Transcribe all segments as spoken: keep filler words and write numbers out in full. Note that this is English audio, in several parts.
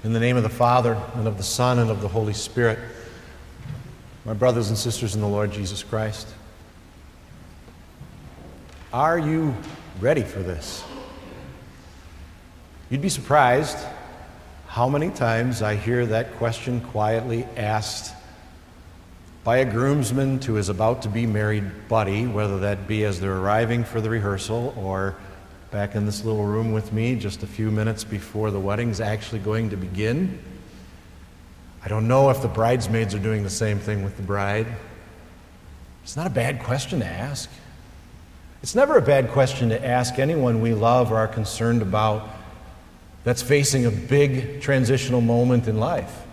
In the name of the Father, and of the Son, and of the Holy Spirit, my brothers and sisters in the Lord Jesus Christ, are you ready for this? You'd be surprised how many times I hear that question quietly asked by a groomsman to his about-to-be-married buddy, whether that be as they're arriving for the rehearsal or back in this little room with me just a few minutes before the wedding's actually going to begin. I don't know if the bridesmaids are doing the same thing with the bride. It's not a bad question to ask. It's never a bad question to ask anyone we love or are concerned about that's facing a big transitional moment in life.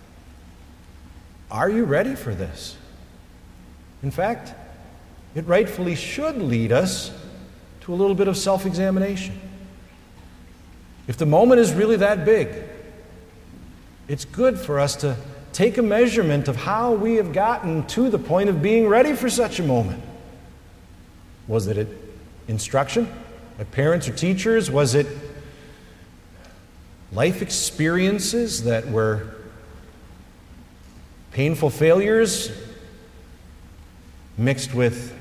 Are you ready for this? In fact, it rightfully should lead us to a little bit of self-examination. If the moment is really that big, it's good for us to take a measurement of how we have gotten to the point of being ready for such a moment. Was it instruction by parents or teachers? Was it life experiences that were painful failures mixed with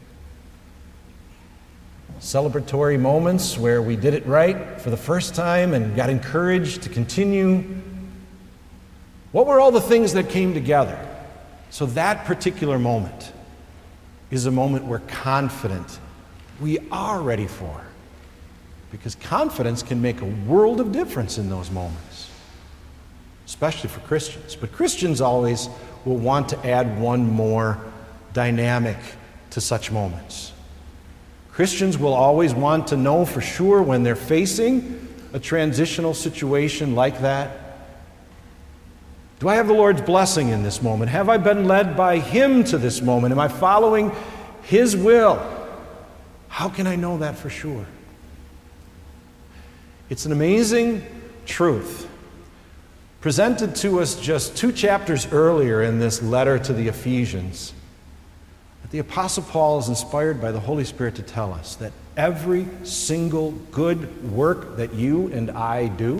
celebratory moments where we did it right for the first time and got encouraged to continue? What were all the things that came together? So that particular moment is a moment we're confident we are ready for, because confidence can make a world of difference in those moments, especially for Christians. But Christians always will want to add one more dynamic to such moments. Christians will always want to know for sure when they're facing a transitional situation like that. Do I have the Lord's blessing in this moment? Have I been led by Him to this moment? Am I following His will? How can I know that for sure? It's an amazing truth presented to us just two chapters earlier in this letter to the Ephesians. The Apostle Paul is inspired by the Holy Spirit to tell us that every single good work that you and I do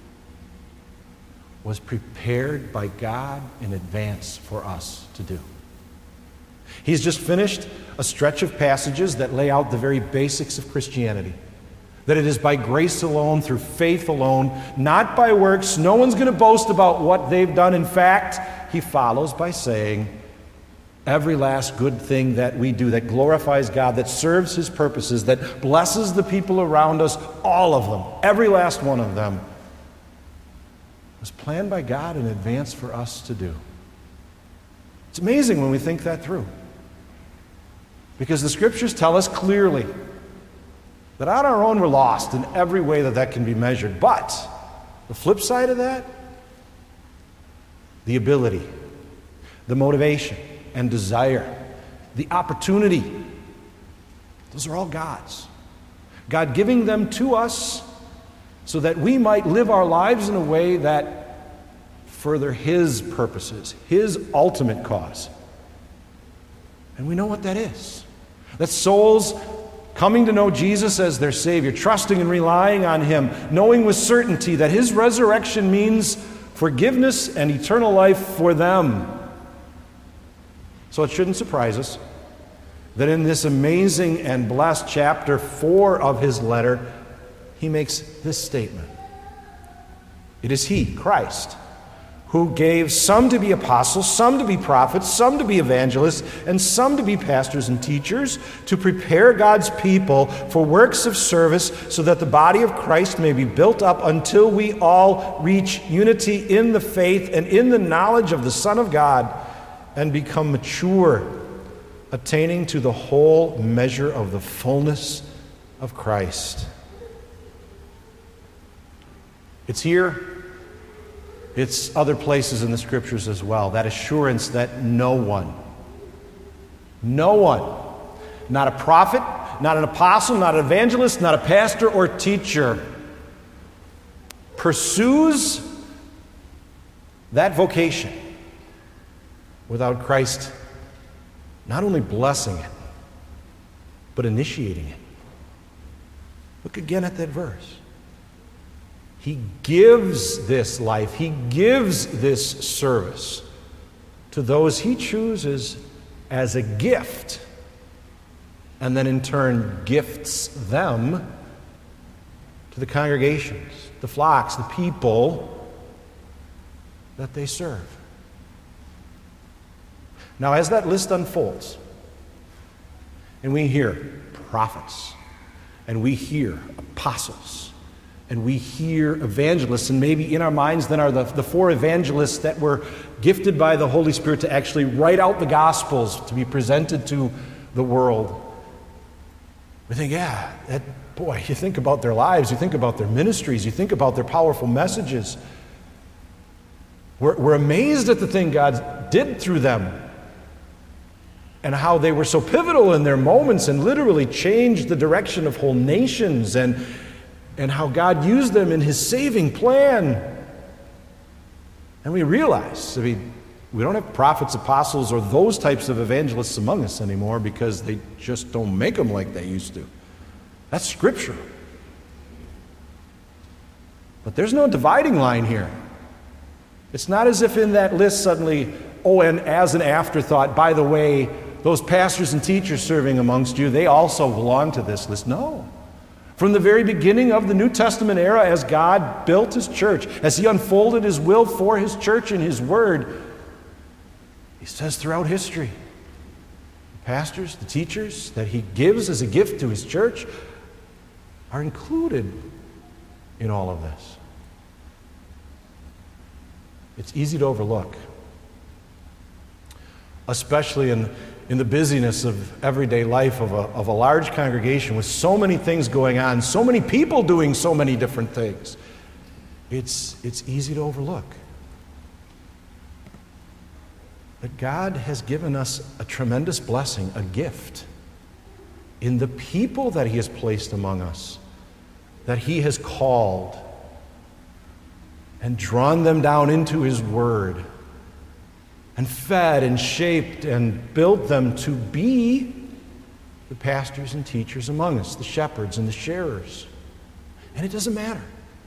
was prepared by God in advance for us to do. He's just finished a stretch of passages that lay out the very basics of Christianity. That it is by grace alone, through faith alone, not by works. No one's going to boast about what they've done. In fact, he follows by saying, every last good thing that we do that glorifies God, that serves His purposes, that blesses the people around us, all of them, every last one of them, was planned by God in advance for us to do. It's amazing when we think that through, because the Scriptures tell us clearly that on our own we're lost in every way that that can be measured. But the flip side of that, the ability, the motivation, and desire, the opportunity, those are all God's. God giving them to us so that we might live our lives in a way that further His purposes, His ultimate cause. And we know what that is. That souls coming to know Jesus as their Savior, trusting and relying on Him, knowing with certainty that His resurrection means forgiveness and eternal life for them. So it shouldn't surprise us that in this amazing and blessed chapter four of his letter, he makes this statement. It is He, Christ, who gave some to be apostles, some to be prophets, some to be evangelists, and some to be pastors and teachers, to prepare God's people for works of service so that the body of Christ may be built up until we all reach unity in the faith and in the knowledge of the Son of God, and become mature, attaining to the whole measure of the fullness of Christ. It's here. It's other places in the Scriptures as well. That assurance that no one, no one, not a prophet, not an apostle, not an evangelist, not a pastor or teacher, pursues that vocation without Christ not only blessing it, but initiating it. Look again at that verse. He gives this life, He gives this service to those He chooses as a gift, and then in turn gifts them to the congregations, the flocks, the people that they serve. Now, as that list unfolds, and we hear prophets, and we hear apostles, and we hear evangelists, and maybe in our minds then are the, the four evangelists that were gifted by the Holy Spirit to actually write out the Gospels to be presented to the world. We think, yeah, that, boy, you think about their lives, you think about their ministries, you think about their powerful messages. We're, we're amazed at the thing God did through them and how they were so pivotal in their moments and literally changed the direction of whole nations, and, and how God used them in His saving plan. And we realize, I mean, we don't have prophets, apostles, or those types of evangelists among us anymore because they just don't make them like they used to. That's Scripture. But there's no dividing line here. It's not as if in that list suddenly, oh, and as an afterthought, by the way, those pastors and teachers serving amongst you, they also belong to this list. No. From the very beginning of the New Testament era, as God built His church, as He unfolded His will for His church in His Word, He says throughout history, the pastors, the teachers that He gives as a gift to His church are included in all of this. It's easy to overlook, especially in, in the busyness of everyday life of a, of a large congregation with so many things going on, so many people doing so many different things. It's, it's easy to overlook. But God has given us a tremendous blessing, a gift, in the people that He has placed among us, that He has called and drawn them down into His Word, and fed and shaped and built them to be the pastors and teachers among us, the shepherds and the sharers. And it doesn't matter.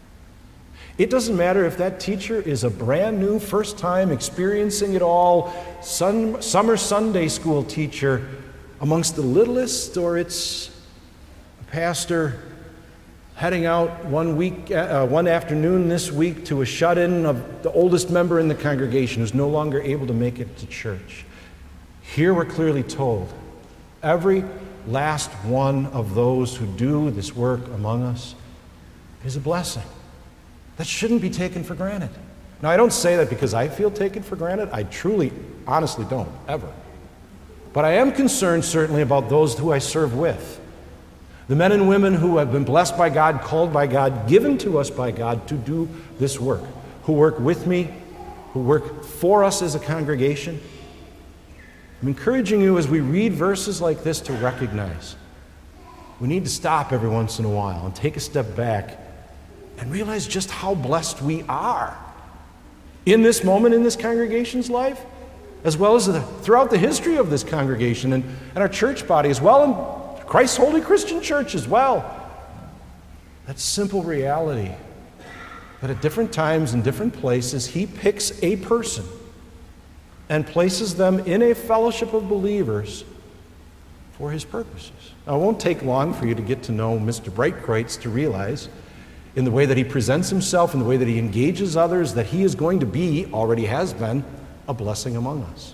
It doesn't matter if that teacher is a brand new, first time experiencing it all, sun, summer Sunday school teacher amongst the littlest, or it's a pastor heading out one week, uh, one afternoon this week to a shut-in of the oldest member in the congregation who's no longer able to make it to church. Here we're clearly told, every last one of those who do this work among us is a blessing. That shouldn't be taken for granted. Now, I don't say that because I feel taken for granted. I truly, honestly don't, ever. But I am concerned certainly about those who I serve with. The men and women who have been blessed by God, called by God, given to us by God to do this work, who work with me, who work for us as a congregation. I'm encouraging you as we read verses like this to recognize we need to stop every once in a while and take a step back and realize just how blessed we are in this moment in this congregation's life, as well as the, throughout the history of this congregation and, and our church body as well, and Christ's Holy Christian Church as well. That simple reality that at different times and different places, He picks a person and places them in a fellowship of believers for His purposes. Now, it won't take long for you to get to know Mister Breitkreutz to realize in the way that he presents himself, in the way that he engages others, that he is going to be, already has been, a blessing among us.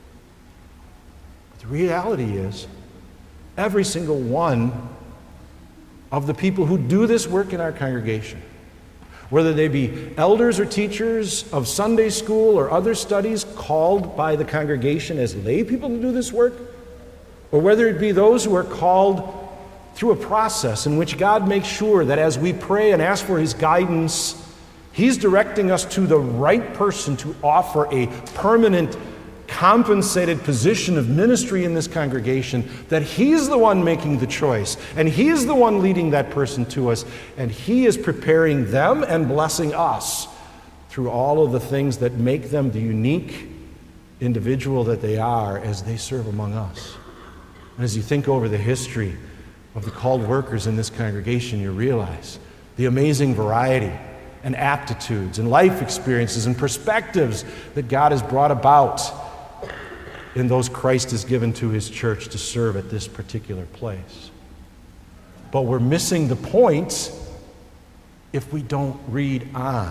But the reality is, every single one of the people who do this work in our congregation, whether they be elders or teachers of Sunday school or other studies called by the congregation as lay people to do this work, or whether it be those who are called through a process in which God makes sure that as we pray and ask for His guidance, He's directing us to the right person to offer a permanent, compensated position of ministry in this congregation, that He's the one making the choice, and He is the one leading that person to us, and He is preparing them and blessing us through all of the things that make them the unique individual that they are as they serve among us. And as you think over the history of the called workers in this congregation, you realize the amazing variety and aptitudes and life experiences and perspectives that God has brought about in those Christ has given to his church to serve at this particular place. But we're missing the point if we don't read on.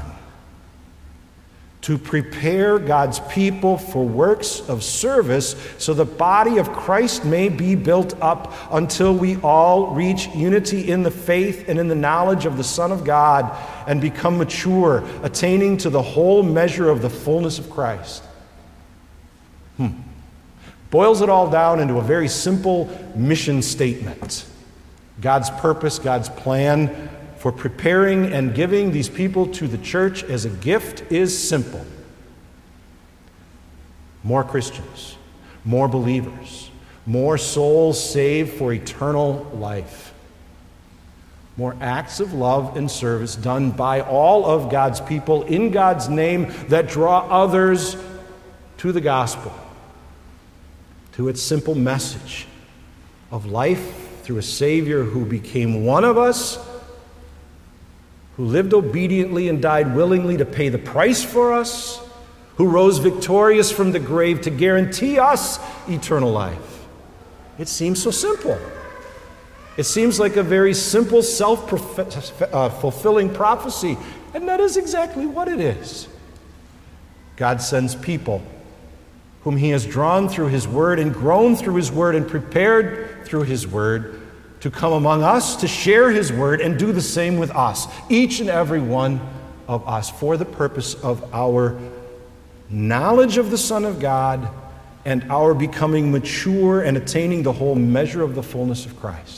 To prepare God's people for works of service so the body of Christ may be built up until we all reach unity in the faith and in the knowledge of the Son of God and become mature, attaining to the whole measure of the fullness of Christ. Hmm. Boils it all down into a very simple mission statement. God's purpose, God's plan for preparing and giving these people to the church as a gift is simple. More Christians, more believers, more souls saved for eternal life. More acts of love and service done by all of God's people in God's name that draw others to the gospel, to its simple message of life through a Savior who became one of us, who lived obediently and died willingly to pay the price for us, who rose victorious from the grave to guarantee us eternal life. It seems so simple. It seems like a very simple, self-fulfilling prophecy, and that is exactly what it is. God sends people whom he has drawn through his word and grown through his word and prepared through his word to come among us, to share his word and do the same with us, each and every one of us, for the purpose of our knowledge of the Son of God and our becoming mature and attaining the whole measure of the fullness of Christ.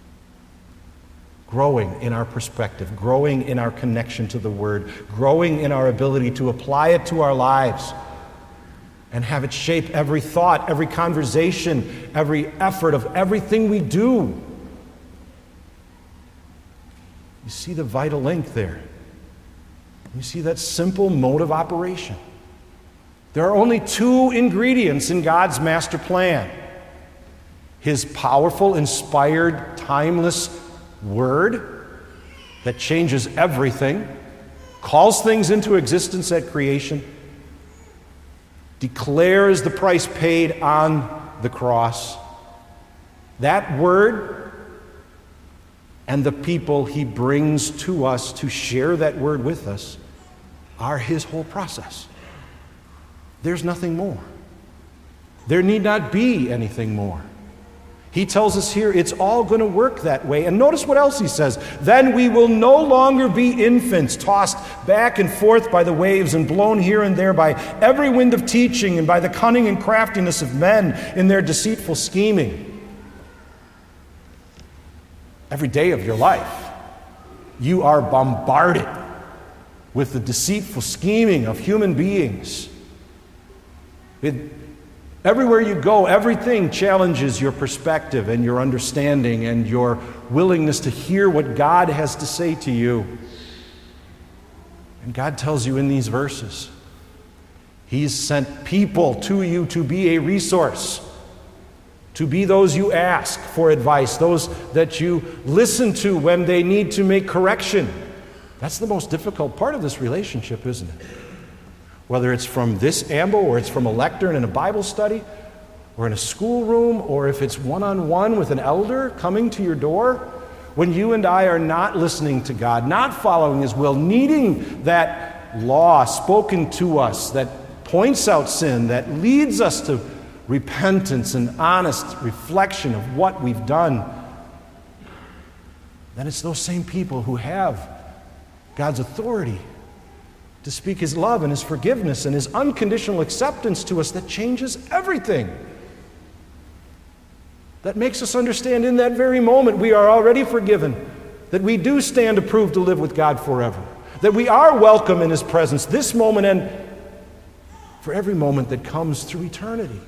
Growing in our perspective, growing in our connection to the word, growing in our ability to apply it to our lives and have it shape every thought, every conversation, every effort of everything we do. You see the vital link there. You see that simple mode of operation. There are only two ingredients in God's master plan: his powerful, inspired, timeless word that changes everything, calls things into existence at creation, declares the price paid on the cross. That word and the people he brings to us to share that word with us are his whole process. There's nothing more. There need not be anything more. He tells us here it's all going to work that way. And notice what else he says. Then we will no longer be infants, tossed back and forth by the waves and blown here and there by every wind of teaching and by the cunning and craftiness of men in their deceitful scheming. Every day of your life, you are bombarded with the deceitful scheming of human beings. It, everywhere you go, everything challenges your perspective and your understanding and your willingness to hear what God has to say to you. And God tells you in these verses, he's sent people to you to be a resource, to be those you ask for advice, those that you listen to when they need to make correction. That's the most difficult part of this relationship, isn't it? Whether it's from this ambo, or it's from a lectern in a Bible study, or in a schoolroom, or if it's one-on-one with an elder coming to your door, when you and I are not listening to God, not following his will, needing that law spoken to us that points out sin, that leads us to repentance and honest reflection of what we've done, then it's those same people who have God's authority to speak his love and his forgiveness and his unconditional acceptance to us that changes everything. That makes us understand in that very moment we are already forgiven, that we do stand approved to live with God forever, that we are welcome in his presence this moment and for every moment that comes through eternity.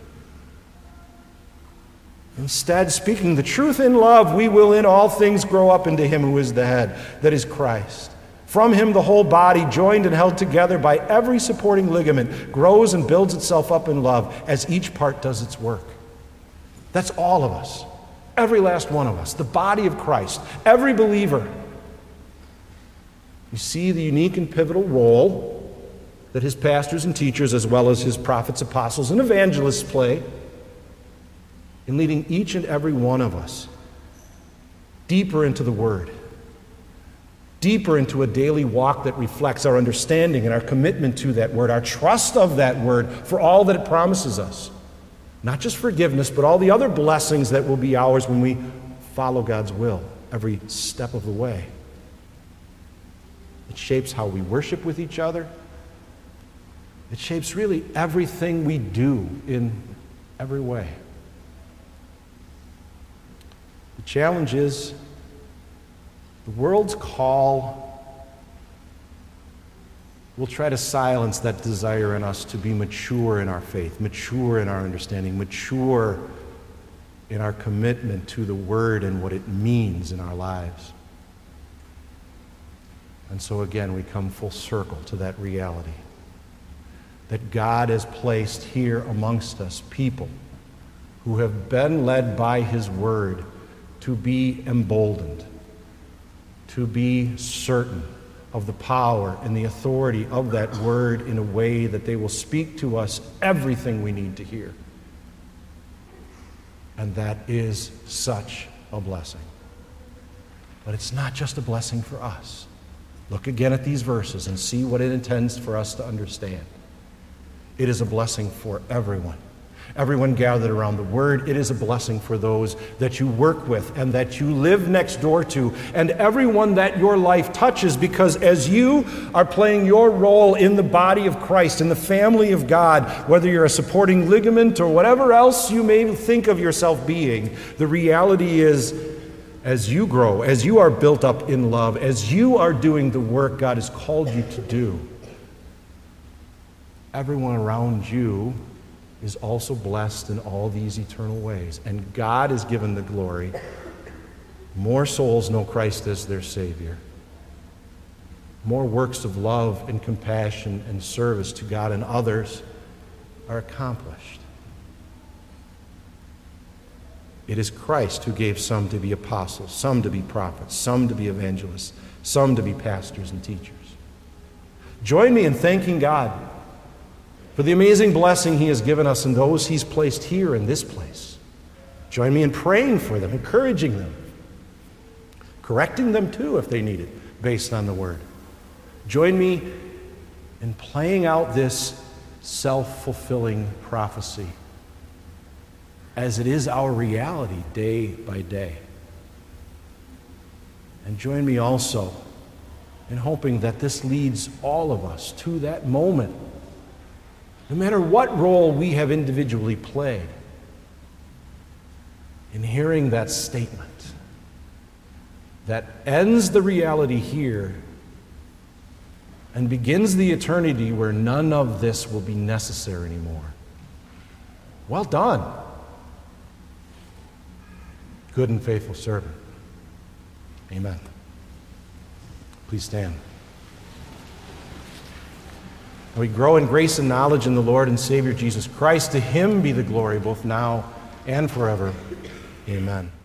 Instead, speaking the truth in love, we will in all things grow up into him who is the head, that is Christ. From him the whole body, joined and held together by every supporting ligament, grows and builds itself up in love as each part does its work. That's all of us, every last one of us, the body of Christ, every believer. You see the unique and pivotal role that his pastors and teachers, as well as his prophets, apostles, and evangelists play in leading each and every one of us deeper into the Word, deeper into a daily walk that reflects our understanding and our commitment to that Word, our trust of that Word for all that it promises us. Not just forgiveness, but all the other blessings that will be ours when we follow God's will every step of the way. It shapes how we worship with each other. It shapes really everything we do in every way. The challenge is the world's call will try to silence that desire in us to be mature in our faith, mature in our understanding, mature in our commitment to the Word and what it means in our lives. And so again, we come full circle to that reality that God has placed here amongst us people who have been led by His Word to be emboldened, to be certain of the power and the authority of that Word in a way that they will speak to us everything we need to hear. And that is such a blessing. But it's not just a blessing for us. Look again at these verses and see what it intends for us to understand. It is a blessing for everyone. Everyone gathered around the Word. It is a blessing for those that you work with and that you live next door to, and everyone that your life touches, because as you are playing your role in the body of Christ, in the family of God, whether you're a supporting ligament or whatever else you may think of yourself being, the reality is, as you grow, as you are built up in love, as you are doing the work God has called you to do, everyone around you is also blessed in all these eternal ways. And God is given the glory. More souls know Christ as their Savior. More works of love and compassion and service to God and others are accomplished. It is Christ who gave some to be apostles, some to be prophets, some to be evangelists, some to be pastors and teachers. Join me in thanking God for the amazing blessing He has given us and those He's placed here in this place. Join me in praying for them, encouraging them, correcting them too if they need it, based on the Word. Join me in playing out this self-fulfilling prophecy as it is our reality day by day. And join me also in hoping that this leads all of us to that moment, no matter what role we have individually played, in hearing that statement that ends the reality here and begins the eternity where none of this will be necessary anymore. Well done, good and faithful servant. Amen. Please stand. And we grow in grace and knowledge in the Lord and Savior Jesus Christ. To Him be the glory both now and forever. Amen.